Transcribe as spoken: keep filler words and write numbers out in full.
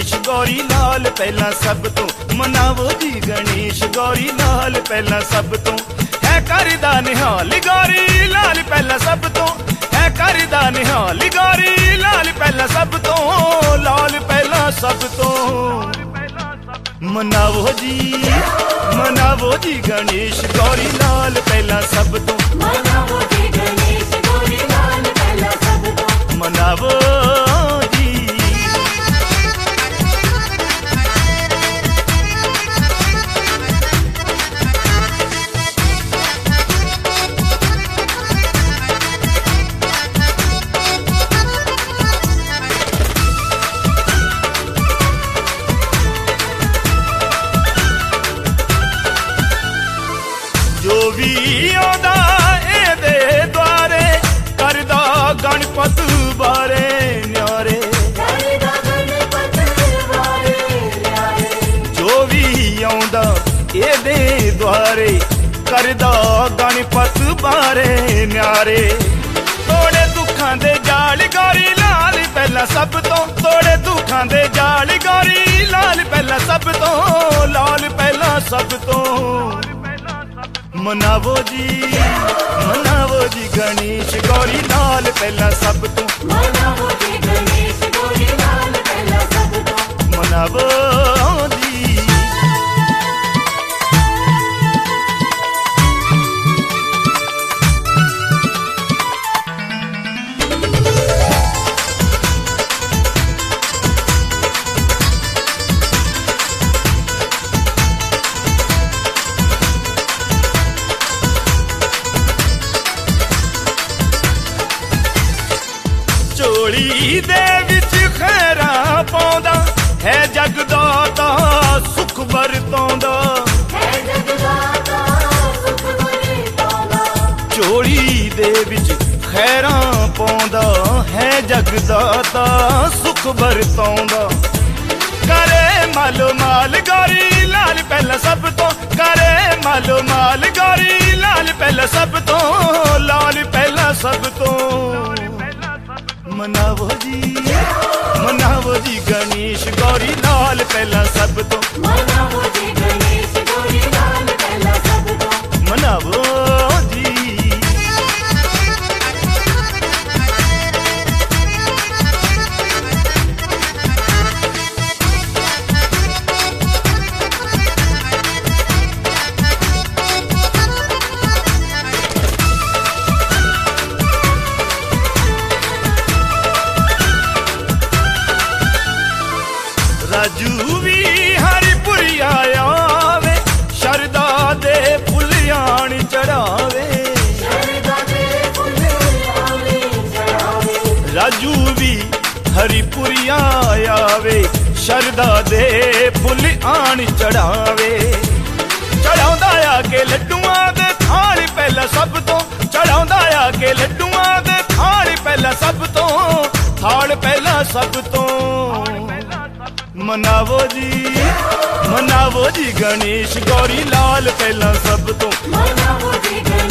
गणेश गौरी लाल पहला सब तो, मनावो जी गणेश गौरी लाल पहला सब तो, है करदा निहाल गौरी लाल पहला सब तो, है करदा निहाल गौरी लाल पहला सब तो, लाल पहला सब तो। मनावो जी मनावो जी गणेश गौरी लाल पहला सब तो, मनावो जी गणेश गौरी लाल पहला सब तो, मनावो जी। जो भी आंदा एदे द्वारे करदा गणपत बारे न्यारे, करदा गणपत बारे न्यारे, जो भी आंदा एदे द्वारे करदा गणपत बारे न्यारे। तोड़े दुखां दे जाल गौरी लाल पहला सब तो, तोड़े दुखां दे जाल गौरी लाल पहला सब तो, लाल पहला सब तो। मनावो जी मनावो जी गणेश गौरी लाल पहला सब तो, मनावो जी गणेश गौरी लाल पहला सब तो, मनावो जी। झोली दे विच खैरा पाउंदा है जगदाता सुख वरतौंदा, है जगदाता सुख वरतौंदा, झोली दे विच खैरा पाउंदा है जगदाता सुख वरतौंदा। करे मालो माल गौरी लाल पहला सब तो, करे मालो माल गौरी लाल पहला सब तो, लाल पहला सब तो। मनावो जी मनावो जी गणेश गौरी लाल पहला सब तो, मनावो जी गणेश गौरी लाल पहला सब तो, मनावो जी। राजू भी हरिपुरी आया वे शरदा दे फुलियाण चढ़ावे, शरदा दे फुलियाण चढ़ावे, राजू भी हरिपुरी आया वे शरदा दे फुलियाण चढ़ावे। चढ़ाउंदा आके लड्डुआं दे थाल पहला सब तो, चढ़ाउंदा आके लड्डुआं दे थाल पहला सब तो, थाल पहला सब तो। मनावो जी मनावो जी गणेश गौरी लाल पहला सब तो, मनावो जी